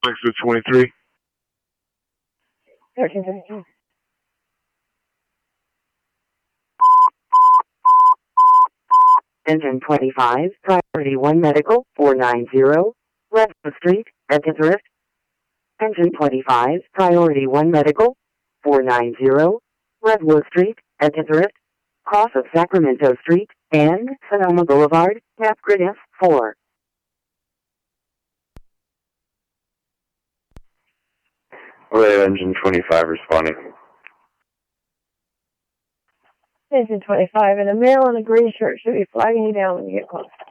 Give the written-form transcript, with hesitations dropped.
Exit 23. 1352. Engine 25, Priority 1 Medical, 490, Redwood Street, Edinburgh. Engine 25, Priority 1 Medical, 490, Redwood Street, Edinburgh. Cross of Sacramento Street and Sonoma Boulevard, Napgrid F4. Relay Engine 25 responding. Engine 25, and a male in a green shirt should be flagging you down when you get close.